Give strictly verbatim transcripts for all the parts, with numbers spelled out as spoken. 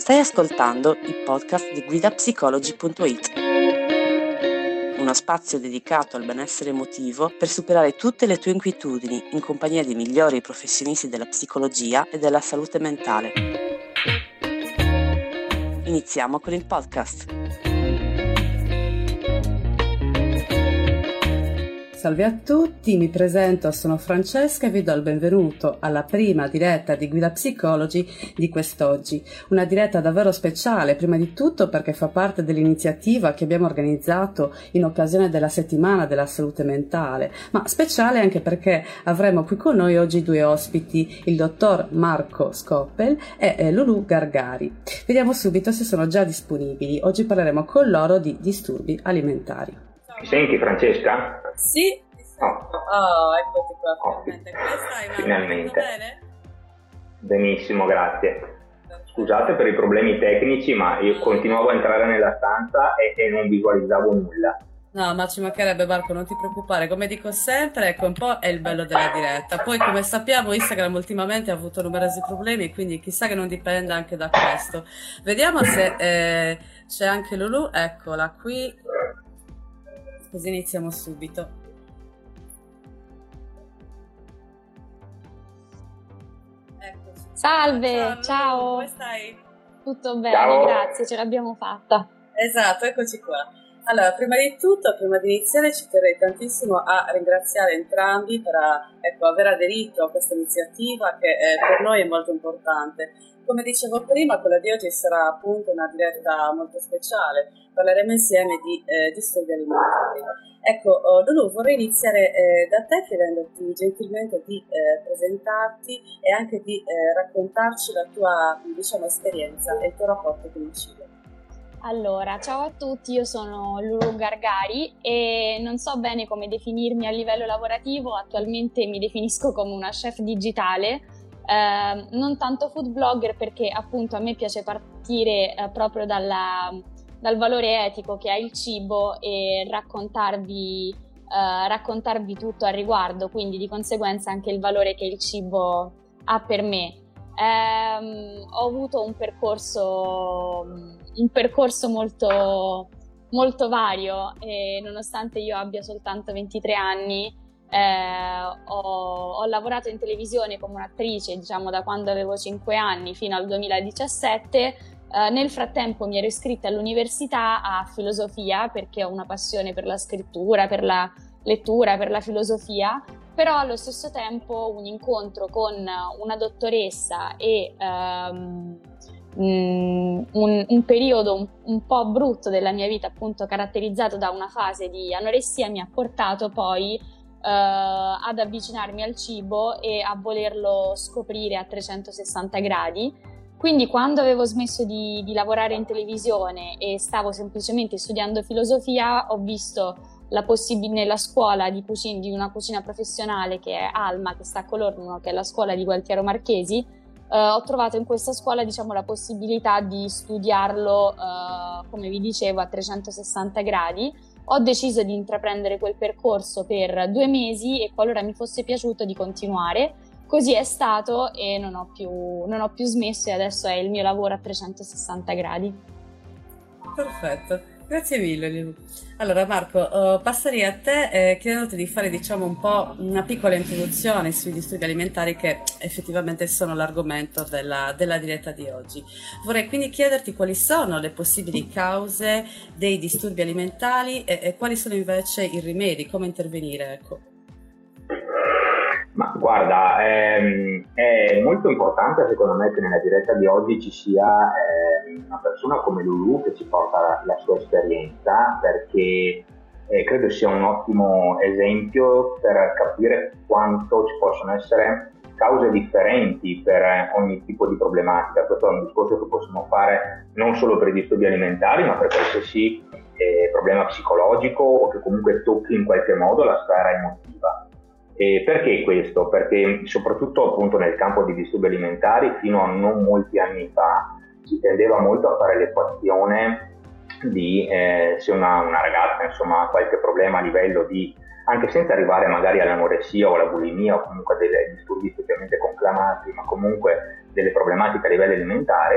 Stai ascoltando il podcast di guida psicologi punto it, uno spazio dedicato al benessere emotivo per superare tutte le tue inquietudini in compagnia dei migliori professionisti della psicologia e della salute mentale. Iniziamo con il podcast. Salve a tutti, mi presento, sono Francesca e vi do il benvenuto alla prima diretta di Guida Psicologi di quest'oggi. Una diretta davvero speciale, prima di tutto perché fa parte dell'iniziativa che abbiamo organizzato in occasione della settimana della salute mentale, ma speciale anche perché avremo qui con noi oggi due ospiti, il dottor Marco Scoppel e Lulu Gargari. Vediamo subito se sono già disponibili. Oggi parleremo con loro di disturbi alimentari. Mi senti, Francesca? Sì. Oh, oh eccoti qua, oh, finalmente. Come stai, Marco? finalmente. Bene? Benissimo, grazie. Scusate per i problemi tecnici, ma io continuavo a entrare nella stanza e, e non visualizzavo nulla. No, ma ci mancherebbe, Marco, non ti preoccupare. Come dico sempre, ecco, un po' è il bello della diretta. Poi, come sappiamo, Instagram ultimamente ha avuto numerosi problemi, quindi chissà che non dipenda anche da questo. Vediamo se eh, c'è anche Lulu. Eccola qui. Così iniziamo subito. Eccoci. Salve, ciao, ciao. Lulu, come stai? Tutto bene, Ciao. grazie, ce l'abbiamo fatta. Esatto, eccoci qua. Allora, prima di tutto, prima di iniziare, ci terrei tantissimo a ringraziare entrambi per ecco, aver aderito a questa iniziativa che eh, per noi è molto importante. Come dicevo prima, quella di oggi sarà appunto una diretta molto speciale. Parleremo insieme di eh, disturbi alimentari. Ecco, oh, Lulu, vorrei iniziare eh, da te chiedendoti gentilmente di eh, presentarti e anche di eh, raccontarci la tua, diciamo, esperienza e il tuo rapporto con il cibo. Allora, ciao a tutti, io sono Lulu Gargari e non so bene come definirmi a livello lavorativo, attualmente mi definisco come una chef digitale, eh, non tanto food blogger perché appunto a me piace partire eh, proprio dalla, dal valore etico che ha il cibo e raccontarvi, eh, raccontarvi tutto al riguardo, quindi di conseguenza anche il valore che il cibo ha per me. Eh, ho avuto un percorso... un percorso molto, molto vario e nonostante io abbia soltanto ventitré anni eh, ho, ho lavorato in televisione come un'attrice diciamo da quando avevo cinque anni fino al duemiladiciassette. Eh, nel frattempo mi ero iscritta all'università a filosofia perché ho una passione per la scrittura, per la lettura, per la filosofia, però allo stesso tempo un incontro con una dottoressa e um, un, un periodo un, un po' brutto della mia vita, appunto caratterizzato da una fase di anoressia, mi ha portato poi uh, ad avvicinarmi al cibo e a volerlo scoprire a trecentosessanta gradi. Quindi quando avevo smesso di, di lavorare in televisione e stavo semplicemente studiando filosofia, ho visto la possib- nella scuola di, cucina, di una cucina professionale che è Alma, che sta a Colorno, che è la scuola di Gualtiero Marchesi. Uh, ho trovato in questa scuola diciamo la possibilità di studiarlo uh, come vi dicevo a trecentosessanta gradi. Ho deciso di intraprendere quel percorso per due mesi e qualora mi fosse piaciuto di continuare. Così è stato e non ho più, non ho più smesso e adesso è il mio lavoro a trecentosessanta gradi. Perfetto, grazie mille Lulu. Allora Marco, uh, passerei a te eh, chiedendoti di fare diciamo un po' una piccola introduzione sui disturbi alimentari che effettivamente sono l'argomento della, della diretta di oggi. Vorrei quindi chiederti quali sono le possibili cause dei disturbi alimentari e, e quali sono invece i rimedi, come intervenire, ecco. Ma guarda, ehm, è molto importante secondo me che nella diretta di oggi ci sia eh, una persona come Lulu che ci porta la, la sua esperienza, perché eh, credo sia un ottimo esempio per capire quanto ci possono essere cause differenti per ogni tipo di problematica. Questo è un discorso che possiamo fare non solo per i disturbi alimentari, ma per qualsiasi eh, problema psicologico o che comunque tocchi in qualche modo la sfera emotiva. E perché questo? Perché soprattutto appunto nel campo dei disturbi alimentari fino a non molti anni fa si tendeva molto a fare l'equazione di eh, se una, una ragazza insomma ha qualche problema a livello di, anche senza arrivare magari all'anoressia o alla bulimia o comunque a dei disturbi specialmente conclamati, ma comunque delle problematiche a livello alimentare,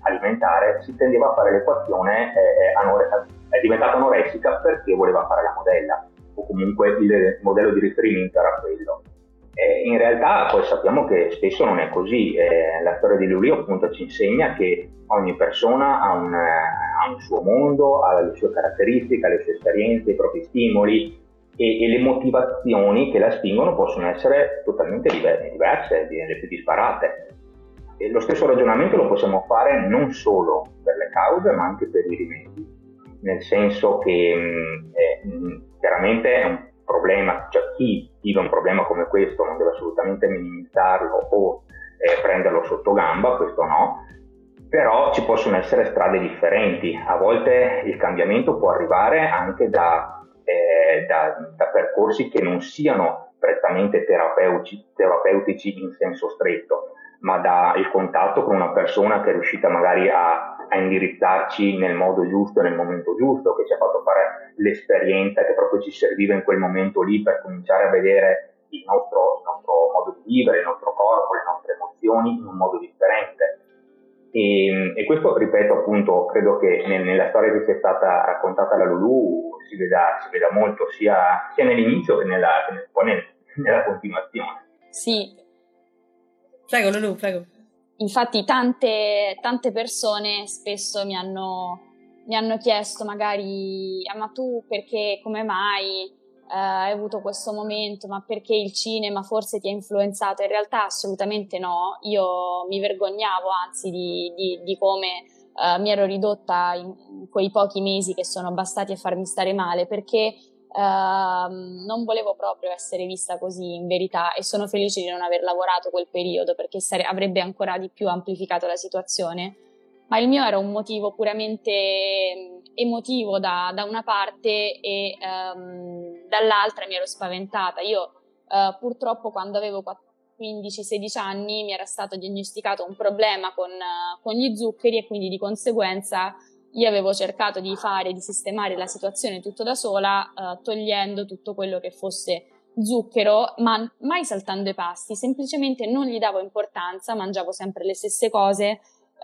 alimentare, si tendeva a fare l'equazione eh, anore- è diventata anoressica perché voleva fare la modella, o comunque il modello di riferimento era quello. Eh, in realtà poi sappiamo che spesso non è così. Eh, la storia di Lulù appunto ci insegna che ogni persona ha un, ha un suo mondo, ha le sue caratteristiche, ha le sue esperienze, i propri stimoli, e, e le motivazioni che la spingono possono essere totalmente diverse, le più disparate. E lo stesso ragionamento lo possiamo fare non solo per le cause ma anche per i rimedi, nel senso che mh, è, mh, chiaramente è un problema, cioè chi vive un problema come questo non deve assolutamente minimizzarlo o eh, prenderlo sotto gamba, questo no, però ci possono essere strade differenti. A volte il cambiamento può arrivare anche da, eh, da, da percorsi che non siano prettamente terapeutici, terapeutici in senso stretto, ma dal contatto con una persona che è riuscita magari a, a indirizzarci nel modo giusto, nel momento giusto, che ci ha fatto fare l'esperienza che proprio ci serviva in quel momento lì per cominciare a vedere il nostro, il nostro modo di vivere, il nostro corpo, le nostre emozioni in un modo differente. E, e questo, ripeto, appunto, credo che nel, nella storia che ci è stata raccontata da Lulù si veda, si veda molto, sia, sia nell'inizio che nella, che poi nel, nella continuazione. Sì. Prego Lulù, prego. Infatti tante, tante persone spesso mi hanno, mi hanno chiesto magari ah, ma tu perché, come mai eh, hai avuto questo momento, ma perché il cinema forse ti ha influenzato? In realtà assolutamente no, io mi vergognavo anzi di, di, di come eh, mi ero ridotta in, in quei pochi mesi che sono bastati a farmi stare male, perché Uh, non volevo proprio essere vista così in verità, e sono felice di non aver lavorato quel periodo perché sare- avrebbe ancora di più amplificato la situazione, ma il mio era un motivo puramente emotivo da, da una parte e um, dall'altra mi ero spaventata. Io uh, purtroppo quando avevo quindici sedici anni mi era stato diagnosticato un problema con, uh, con gli zuccheri, e quindi di conseguenza io avevo cercato di fare, di sistemare la situazione tutto da sola, eh, togliendo tutto quello che fosse zucchero, ma mai saltando i pasti, semplicemente non gli davo importanza, mangiavo sempre le stesse cose,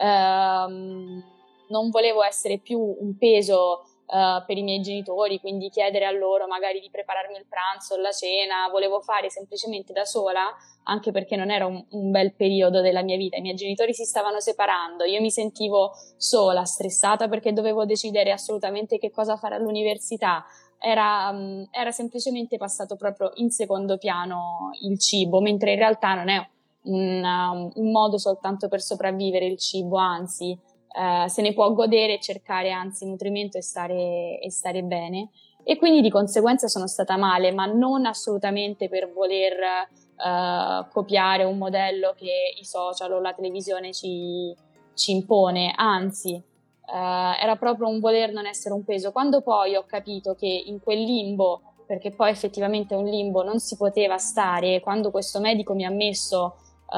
ehm, non volevo essere più un peso eh, per i miei genitori, quindi chiedere a loro magari di prepararmi il pranzo o la cena, volevo fare semplicemente da sola, anche perché non era un, un bel periodo della mia vita, i miei genitori si stavano separando, io mi sentivo sola, stressata perché dovevo decidere assolutamente che cosa fare all'università, era, um, era semplicemente passato proprio in secondo piano il cibo, mentre in realtà non è un, um, un modo soltanto per sopravvivere il cibo, anzi eh, se ne può godere e cercare anzi nutrimento e stare, e stare bene, e quindi di conseguenza sono stata male, ma non assolutamente per voler Uh, copiare un modello che i social o la televisione ci, ci impone, anzi uh, era proprio un voler non essere un peso. Quando poi ho capito che in quel limbo, perché poi effettivamente è un limbo, non si poteva stare, quando questo medico mi ha messo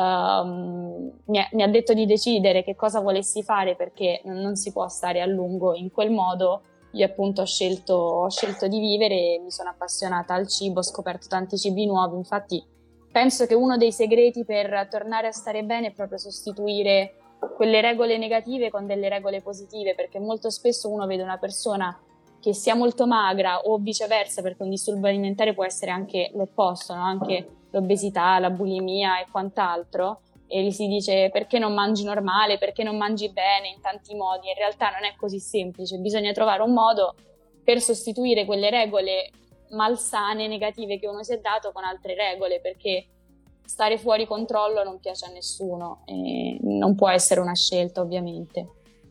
uh, mi, ha, mi ha detto di decidere che cosa volessi fare, perché non, non si può stare a lungo in quel modo, io appunto ho scelto, ho scelto di vivere e mi sono appassionata al cibo, ho scoperto tanti cibi nuovi. Infatti penso che uno dei segreti per tornare a stare bene è proprio sostituire quelle regole negative con delle regole positive, perché molto spesso uno vede una persona che sia molto magra o viceversa, perché un disturbo alimentare può essere anche l'opposto, no? Anche l'obesità, la bulimia e quant'altro, e gli si dice perché non mangi normale, perché non mangi bene, in tanti modi. In realtà non è così semplice, bisogna trovare un modo per sostituire quelle regole malsane, negative che uno si è dato con altre regole, perché stare fuori controllo non piace a nessuno e non può essere una scelta, ovviamente.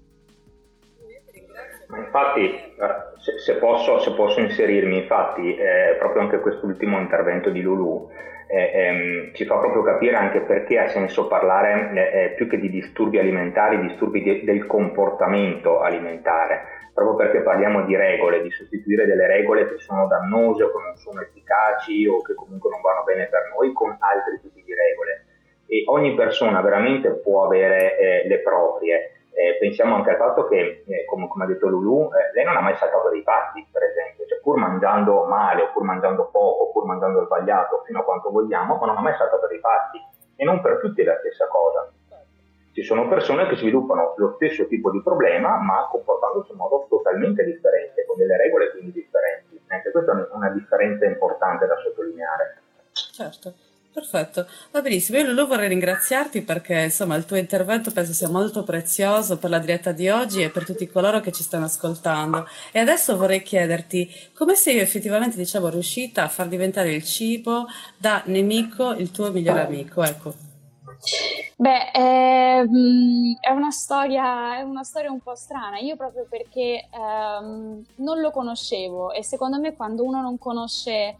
Infatti, se, se, posso, se posso inserirmi, infatti, eh, proprio anche quest'ultimo intervento di Lulù eh, ehm, ci fa proprio capire anche perché ha senso parlare eh, più che di disturbi alimentari, disturbi di, del comportamento alimentare. Proprio perché parliamo di regole, di sostituire delle regole che sono dannose o che non sono efficaci o che comunque non vanno bene per noi con altri tipi di regole. E ogni persona veramente può avere eh, le proprie. Eh, pensiamo anche al fatto che, eh, come, come ha detto Lulù, eh, lei non ha mai saltato dei pasti, per esempio, cioè pur mangiando male o pur mangiando poco, pur mangiando sbagliato fino a quanto vogliamo, ma non ha mai saltato dei pasti, e non per tutti è la stessa cosa. Ci sono persone che sviluppano lo stesso tipo di problema, ma comportandosi in modo totalmente differente, con delle regole quindi differenti. Anche questa è una differenza importante da sottolineare. Certo. Perfetto, va benissimo. Io Lulu vorrei ringraziarti perché insomma il tuo intervento penso sia molto prezioso per la diretta di oggi e per tutti coloro che ci stanno ascoltando. E adesso vorrei chiederti come sei effettivamente, diciamo, riuscita a far diventare il cibo da nemico il tuo migliore amico, ecco. Beh, ehm, è una storia, è una storia un po' strana, io proprio perché ehm, non lo conoscevo e secondo me quando uno non conosce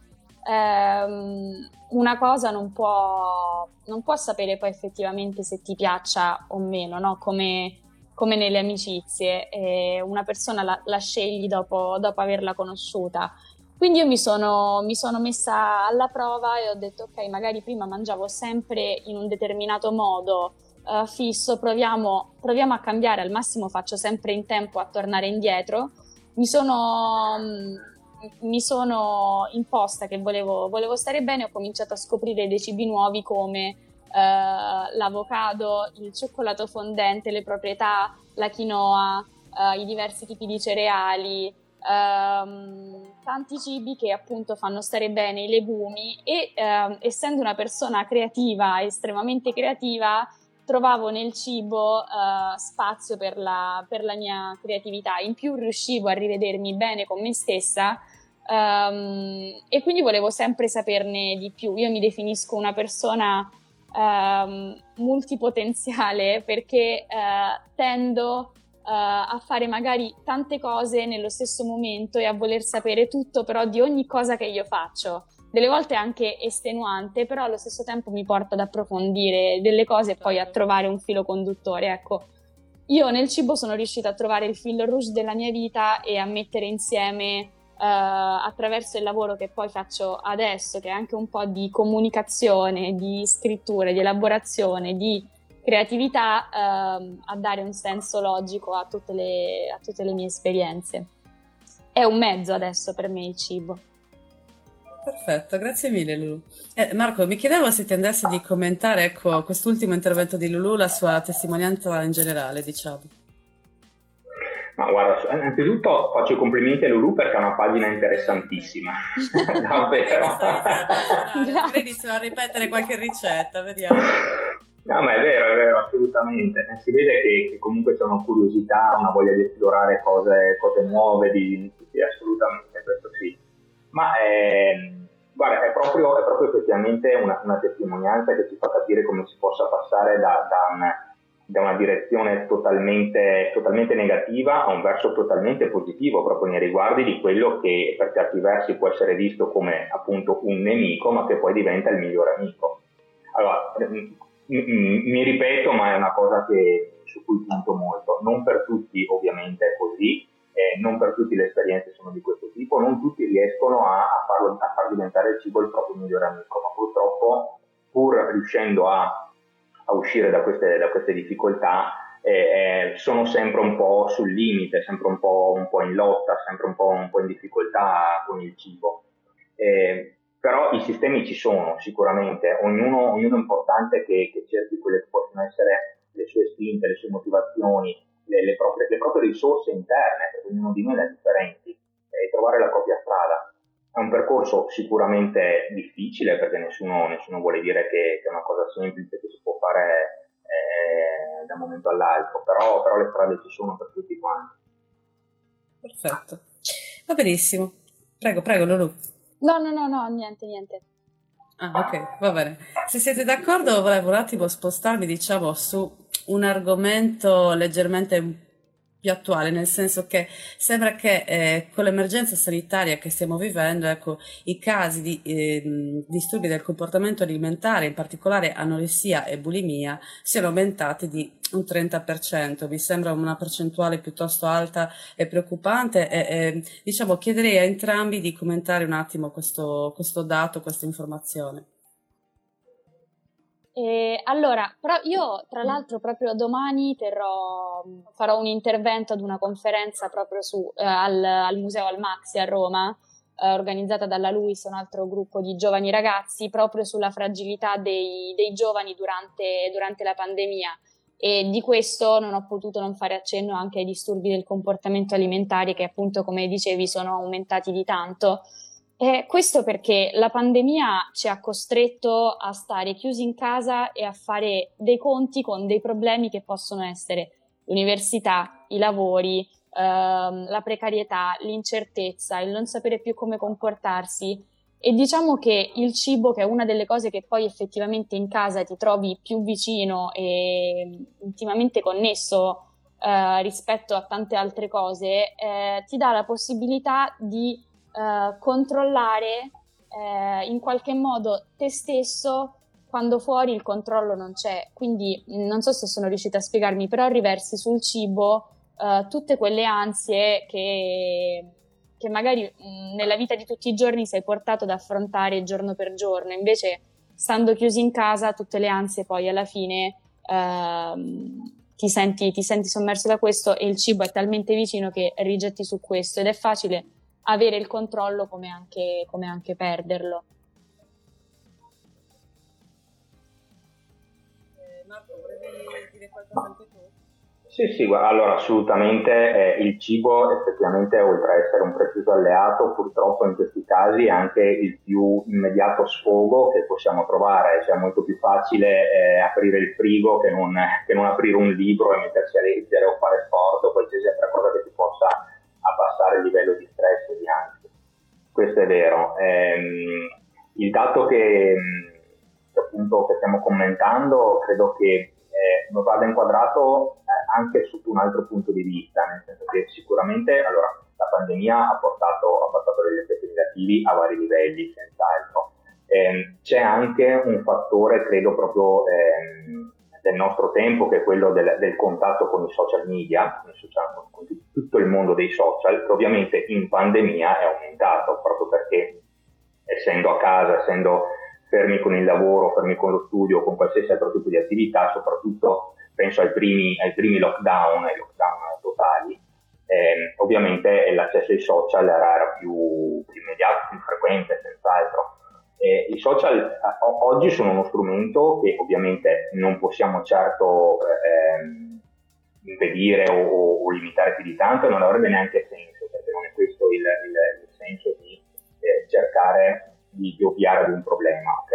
ehm, una cosa non può, non può sapere poi effettivamente se ti piaccia o meno, no? Come, come nelle amicizie, eh, una persona la, la scegli dopo, dopo averla conosciuta. Quindi io mi sono, mi sono messa alla prova e ho detto ok, magari prima mangiavo sempre in un determinato modo uh, fisso, proviamo, proviamo a cambiare, al massimo faccio sempre in tempo a tornare indietro. Mi sono, mi sono imposta che volevo, volevo stare bene, ho cominciato a scoprire dei cibi nuovi come uh, l'avocado, il cioccolato fondente, le proprietà, la quinoa, uh, i diversi tipi di cereali. Um, tanti cibi che appunto fanno stare bene i legumi e um, essendo una persona creativa, estremamente creativa, trovavo nel cibo uh, spazio per la, per la mia creatività. In più riuscivo a rivedermi bene con me stessa um, e quindi volevo sempre saperne di più. Io mi definisco una persona um, multipotenziale perché uh, tendo Uh, a fare magari tante cose nello stesso momento e a voler sapere tutto però di ogni cosa che io faccio. Delle volte anche estenuante, però allo stesso tempo mi porta ad approfondire delle cose e poi a trovare un filo conduttore. Ecco, io nel cibo sono riuscita a trovare il fil rouge della mia vita e a mettere insieme uh, attraverso il lavoro che poi faccio adesso, che è anche un po' di comunicazione, di scrittura, di elaborazione, di creatività, ehm, a dare un senso logico a tutte le, a tutte le mie esperienze. È un mezzo adesso per me il cibo. Perfetto, grazie mille Lulu. Eh, Marco, mi chiedevo se ti andasse di commentare, ecco, quest'ultimo intervento di Lulu, la sua testimonianza in generale, diciamo. Ma guarda, innanzitutto faccio i complimenti a Lulu perché è una pagina interessantissima. Davvero. Magari inizio a ripetere qualche ricetta, vediamo. No, ma è vero, è vero, assolutamente. Si vede che, che comunque c'è una curiosità, una voglia di esplorare cose, cose nuove, di, sì, assolutamente, questo sì. Ma è, guarda, è proprio, è proprio effettivamente una, una testimonianza che ci fa capire come si possa passare da, da, una, da una direzione totalmente, totalmente negativa a un verso totalmente positivo, proprio nei riguardi di quello che per certi versi può essere visto come appunto un nemico, ma che poi diventa il migliore amico. Allora, mi ripeto, ma è una cosa che, su cui punto molto. Non per tutti ovviamente è così, eh, non per tutti le esperienze sono di questo tipo, non tutti riescono a, a, farlo, a far diventare il cibo il proprio migliore amico, ma purtroppo pur riuscendo a, a uscire da queste, da queste difficoltà eh, eh, sono sempre un po' sul limite, sempre un po', un po' in lotta, sempre un po', un po' in difficoltà con il cibo. Eh, Però i sistemi ci sono sicuramente, ognuno, ognuno è importante che, che cerchi quelle che possono essere le sue spinte, le sue motivazioni, le, le, proprie, le proprie risorse interne, perché ognuno di noi è differente, e trovare la propria strada. È un percorso sicuramente difficile perché nessuno, nessuno vuole dire che, che è una cosa semplice che si può fare eh, da un momento all'altro, però, però le strade ci sono per tutti quanti. Perfetto, va benissimo. Prego, prego Lulu. No, no, no, no, niente, niente. Ah, ok, va bene. Se siete d'accordo, volevo un attimo spostarmi, diciamo, su un argomento leggermente più attuale, nel senso che sembra che eh, con l'emergenza sanitaria che stiamo vivendo, ecco, i casi di eh, disturbi del comportamento alimentare, in particolare anoressia e bulimia, siano aumentati di un trenta per cento. Mi sembra una percentuale piuttosto alta e preoccupante e, e diciamo chiederei a entrambi di commentare un attimo questo, questo dato, questa informazione. E allora, però io tra l'altro proprio domani terrò, farò un intervento ad una conferenza proprio su, eh, al, al Museo Almaxi a Roma, eh, organizzata dalla LUIS, un altro gruppo di giovani ragazzi, proprio sulla fragilità dei, dei giovani durante, durante la pandemia. e di questo non ho potuto non fare accenno anche ai disturbi del comportamento alimentare che appunto, come dicevi, sono aumentati di tanto. E questo perché la pandemia ci ha costretto a stare chiusi in casa e a fare dei conti con dei problemi che possono essere l'università, i lavori, ehm, la precarietà, l'incertezza, il non sapere più come comportarsi. E diciamo che il cibo, che è una delle cose che poi effettivamente in casa ti trovi più vicino e intimamente connesso eh, rispetto a tante altre cose, eh, ti dà la possibilità di Uh, controllare uh, in qualche modo te stesso quando fuori il controllo non c'è. Quindi non so se sono riuscita a spiegarmi, però riversi sul cibo uh, tutte quelle ansie che, che magari mh, nella vita di tutti i giorni sei portato ad affrontare giorno per giorno, invece stando chiusi in casa tutte le ansie poi alla fine uh, ti senti, ti senti sommerso da questo, e il cibo è talmente vicino che rigetti su questo, ed è facile avere il controllo come anche, come anche perderlo. Eh, Marco, volevi dire qualcosa anche tu? Sì, sì, guarda, allora assolutamente eh, il cibo effettivamente, oltre a essere un prezioso alleato, purtroppo in questi casi è anche il più immediato sfogo che possiamo trovare. Cioè è molto più facile eh, aprire il frigo che non, che non aprire un libro e mettersi a leggere o fare sport o qualsiasi altra cosa che ti possa abbassare il livello di stress e di ansia. Questo è vero. Ehm, il dato che, che appunto che stiamo commentando credo che eh, vada inquadrato eh, anche sotto un altro punto di vista, nel senso che sicuramente allora, la pandemia ha portato, ha portato degli effetti negativi a vari livelli, senz'altro. Ehm, c'è anche un fattore, credo, proprio ehm, del nostro tempo, che è quello del, del contatto con i social media, con, i social, con tutto il mondo dei social, che ovviamente in pandemia è aumentato, proprio perché essendo a casa, essendo fermi con il lavoro, fermi con lo studio, con qualsiasi altro tipo di attività, soprattutto penso ai primi, ai primi lockdown, ai lockdown totali, eh, ovviamente l'accesso ai social era, era più, più immediato, più frequente, senz'altro. Eh, I social eh, oggi sono uno strumento che ovviamente non possiamo certo eh, impedire o, o limitare più di tanto, e non avrebbe neanche senso, perché non è questo il, il, il senso di eh, cercare di, di ovviare ad un problema, ok?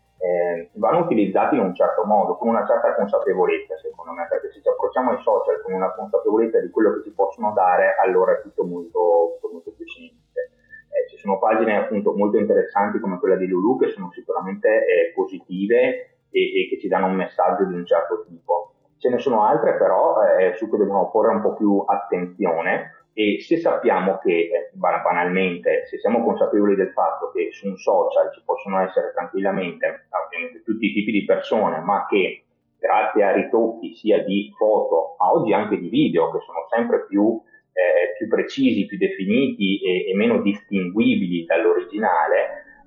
Eh, vanno utilizzati in un certo modo, con una certa consapevolezza, secondo me, perché se ci approcciamo ai social con una consapevolezza di quello che ci possono dare, allora è tutto molto, tutto molto più semplice. Eh, ci sono pagine appunto molto interessanti come quella di Lulu, che sono sicuramente eh, positive e, e che ci danno un messaggio di un certo tipo. Ce ne sono altre però eh, su cui dobbiamo porre un po' più attenzione, e se sappiamo che, eh, banalmente, se siamo consapevoli del fatto che su un social ci possono essere tranquillamente ovviamente tutti i tipi di persone, ma che grazie a ritocchi sia di foto, ma oggi anche di video, che sono sempre più Eh, più precisi, più definiti e, e meno distinguibili dall'originale,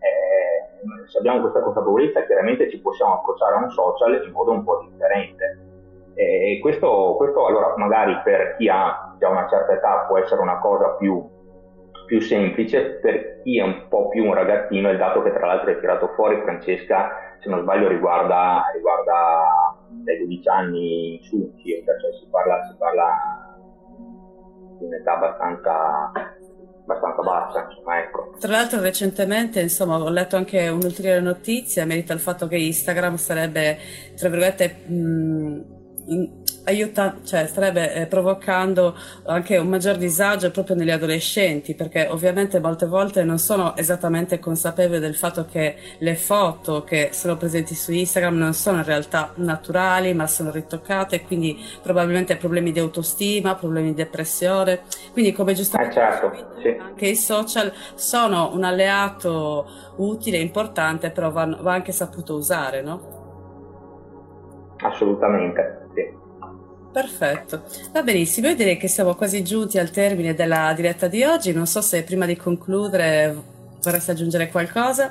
eh, se abbiamo questa consapevolezza chiaramente ci possiamo approcciare a un social in modo un po' differente. E eh, questo, questo allora magari per chi ha già una certa età può essere una cosa più, più semplice, per chi è un po' più un ragazzino, il dato che tra l'altro hai tirato fuori, Francesca, se non sbaglio riguarda, riguarda dai dodici anni in su, circa, cioè si parla, si parla di un'età abbastanza, abbastanza bassa, insomma, ecco. Tra l'altro recentemente, insomma, ho letto anche un'ulteriore notizia merito al fatto che Instagram sarebbe, tra virgolette, mh, in, aiuta, cioè starebbe eh, provocando anche un maggior disagio proprio negli adolescenti, perché ovviamente molte volte non sono esattamente consapevoli del fatto che le foto che sono presenti su Instagram non sono in realtà naturali, ma sono ritoccate, quindi probabilmente problemi di autostima, problemi di depressione. Quindi, come giustamente eh certo, sì. Anche i social sono un alleato utile, importante, però va, va anche saputo usare, no? Assolutamente, sì. Perfetto, va benissimo, io direi che siamo quasi giunti al termine della diretta di oggi. Non so se prima di concludere vorresti aggiungere qualcosa.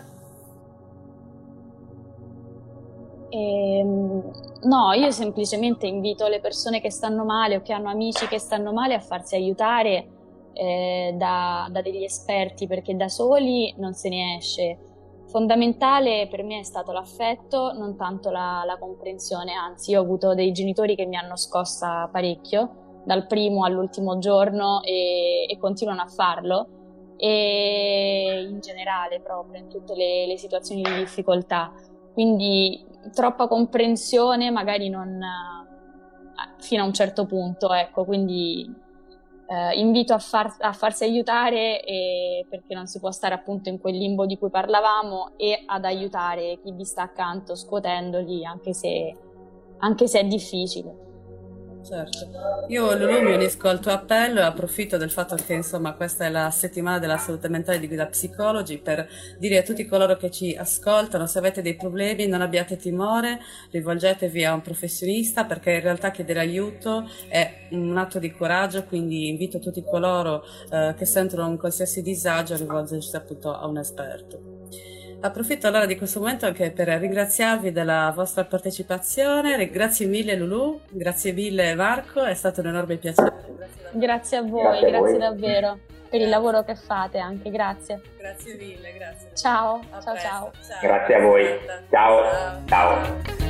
Ehm, no, io semplicemente invito le persone che stanno male o che hanno amici che stanno male a farsi aiutare eh, da, da degli esperti, perché da soli non se ne esce. Fondamentale per me è stato l'affetto, non tanto la, la comprensione, anzi io ho avuto dei genitori che mi hanno scossa parecchio, dal primo all'ultimo giorno e, e continuano a farlo, e in generale proprio in tutte le, le situazioni di difficoltà, quindi troppa comprensione magari non fino a un certo punto, ecco, quindi eh, invito a, far, a farsi aiutare, e, perché non si può stare appunto in quel limbo di cui parlavamo, e ad aiutare chi vi sta accanto scuotendoli anche se, anche se è difficile. Certo. Io, Lulu, mi unisco al tuo appello e approfitto del fatto che insomma questa è la settimana della salute mentale di Guida Psicologi per dire a tutti coloro che ci ascoltano: se avete dei problemi non abbiate timore, rivolgetevi a un professionista, perché in realtà chiedere aiuto è un atto di coraggio, quindi invito tutti coloro eh, che sentono un qualsiasi disagio a rivolgersi appunto a un esperto. Approfitto allora di questo momento anche per ringraziarvi della vostra partecipazione. Grazie mille Lulu, grazie mille Marco, è stato un enorme piacere. Grazie a voi, grazie, a grazie voi. davvero per il lavoro che fate anche, grazie. Grazie mille, grazie. Ciao, A ciao, presto. ciao. Ciao. Grazie a voi. Ciao. Ciao. Ciao.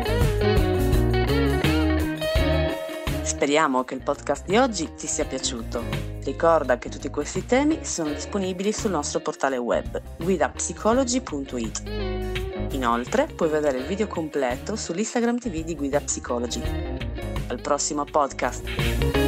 Speriamo che il podcast di oggi ti sia piaciuto. Ricorda che tutti questi temi sono disponibili sul nostro portale web guida psicologi punto it. Inoltre puoi vedere il video completo sull'Instagram T V di Guida Psicologi. Al prossimo podcast!